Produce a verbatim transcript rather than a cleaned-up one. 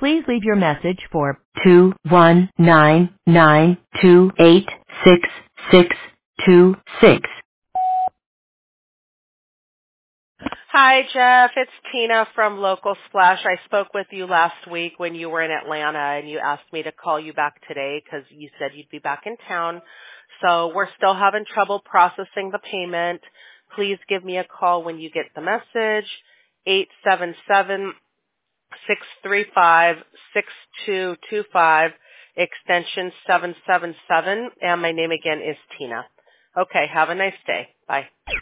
Please leave your message for two one nine nine two eight six six two six. Hi, Jeff. It's Tina from Local Splash. I spoke with you last week when you were in Atlanta, and you asked me to call you back today because you said you'd be back in town. So we're still having trouble processing the payment. Please give me a call when you get the message, eight seven seven, six three five, six two two five, extension seven seven seven, and my name again is Tina. Okay, have a nice day. Bye.